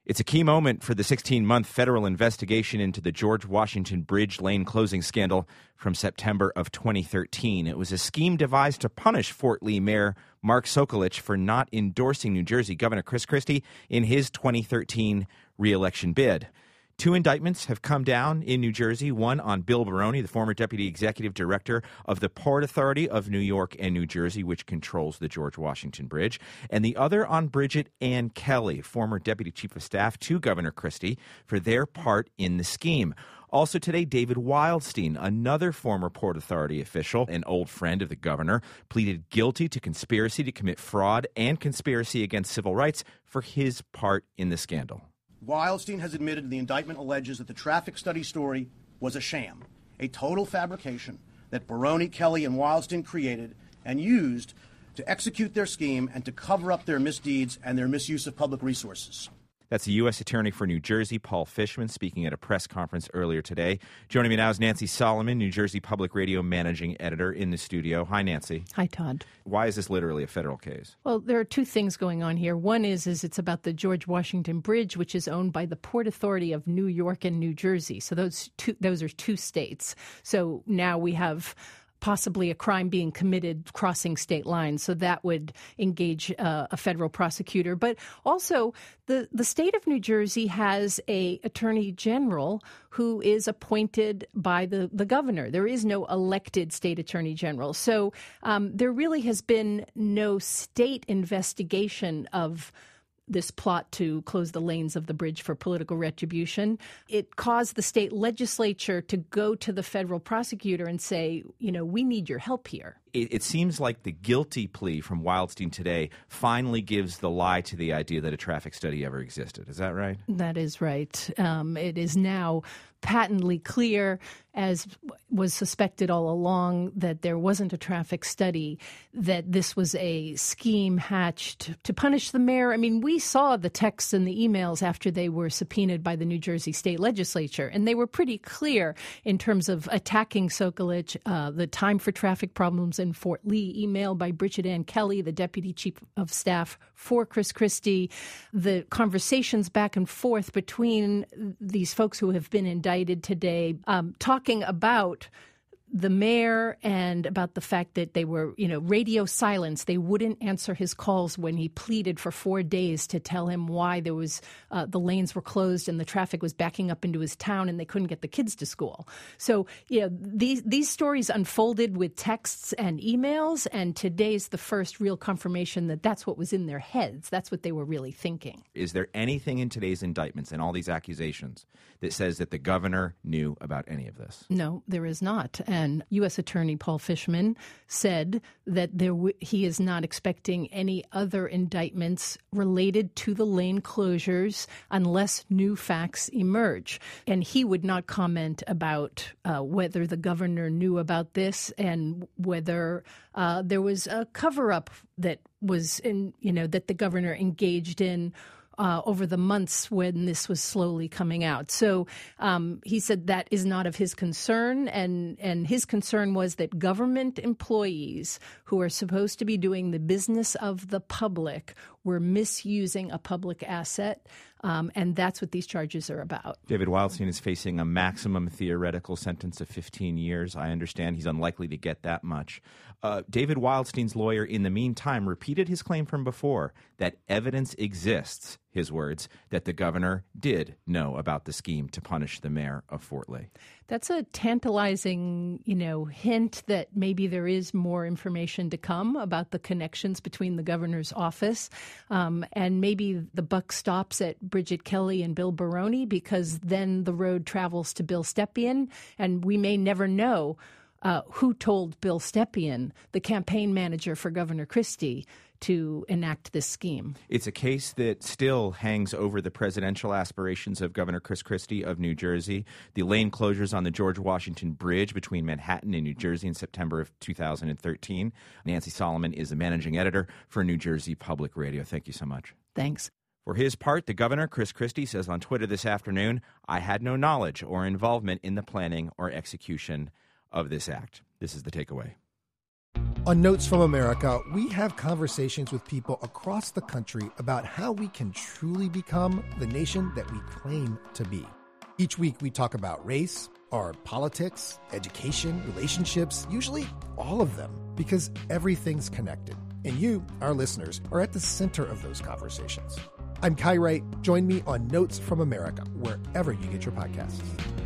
It's a key moment for the 16-month federal investigation into the George Washington Bridge lane closing scandal from September of 2013. It was a scheme devised to punish Fort Lee Mayor Mark Sokolich for not endorsing New Jersey Governor Chris Christie in his 2013 re-election bid. 2 indictments have come down in New Jersey, one on Bill Baroni, the former deputy executive director of the Port Authority of New York and New Jersey, which controls the George Washington Bridge, and the other on Bridget Ann Kelly, former deputy chief of staff to Governor Christie, for their part in the scheme. Also today, David Wildstein, another former Port Authority official, an old friend of the governor, pleaded guilty to conspiracy to commit fraud and conspiracy against civil rights for his part in the scandal. Wildstein has admitted the indictment alleges that the traffic study story was a sham, a total fabrication that Baroni, Kelly, and Wildstein created and used to execute their scheme and to cover up their misdeeds and their misuse of public resources. That's the U.S. Attorney for New Jersey, Paul Fishman, speaking at a press conference earlier today. Joining me now is Nancy Solomon, New Jersey Public Radio Managing Editor, in the studio. Hi, Nancy. Hi, Todd. Why is this literally a federal case? Well, there are 2 things going on here. One is it's about the George Washington Bridge, which is owned by the Port Authority of New York and New Jersey. So those are 2 states. So now we have possibly a crime being committed crossing state lines. So that would engage a federal prosecutor. But also, the state of New Jersey has a attorney general who is appointed by the governor. There is no elected state attorney general. So there really has been no state investigation of this plot to close the lanes of the bridge for political retribution. It caused the state legislature to go to the federal prosecutor and say, we need your help here. It seems like the guilty plea from Wildstein today finally gives the lie to the idea that a traffic study ever existed. Is that right? That is right. It is now patently clear, as was suspected all along, that there wasn't a traffic study, that this was a scheme hatched to punish the mayor. I mean, we saw the texts and the emails after they were subpoenaed by the New Jersey state legislature, and they were pretty clear in terms of attacking Sokolich, the time for traffic problems in Fort Lee, emailed by Bridget Ann Kelly, the deputy chief of staff for Chris Christie, the conversations back and forth between these folks who have been indicted today, talking about the mayor and about the fact that they were, radio silence. They wouldn't answer his calls when he pleaded for 4 days to tell him why there was the lanes were closed and the traffic was backing up into his town and they couldn't get the kids to school. So, these stories unfolded with texts and emails, and today's the first real confirmation that that's what was in their heads. That's what they were really thinking. Is there anything in today's indictments and all these accusations that says that the governor knew about any of this? No, there is not. And U.S. Attorney Paul Fishman said that he is not expecting any other indictments related to the lane closures unless new facts emerge. And he would not comment about whether the governor knew about this and whether there was a cover-up that was that the governor engaged in over the months when this was slowly coming out. So he said that is not of his concern, and his concern was that government employees who are supposed to be doing the business of the public were misusing a public asset, and that's what these charges are about. David Wildstein is facing a maximum theoretical sentence of 15 years. I understand he's unlikely to get that much. David Wildstein's lawyer, in the meantime, repeated his claim from before that evidence exists, his words, that the governor did know about the scheme to punish the mayor of Fort Lee. That's a tantalizing, hint that maybe there is more information to come about the connections between the governor's office. And maybe the buck stops at Bridget Kelly and Bill Baroni, because then the road travels to Bill Stepien, and we may never know who told Bill Stepien, the campaign manager for Governor Christie, to enact this scheme. It's a case that still hangs over the presidential aspirations of Governor Chris Christie of New Jersey. The lane closures on the George Washington Bridge between Manhattan and New Jersey in September of 2013. Nancy Solomon is the managing editor for New Jersey Public Radio. Thank you so much. Thanks. For his part, the governor, Chris Christie, says on Twitter this afternoon, "I had no knowledge or involvement in the planning or execution of this act." This is the takeaway. On Notes from America, we have conversations with people across the country about how we can truly become the nation that we claim to be. Each week, we talk about race, our politics, education, relationships, usually all of them, because everything's connected. And you, our listeners, are at the center of those conversations. I'm Kai Wright. Join me on Notes from America, wherever you get your podcasts.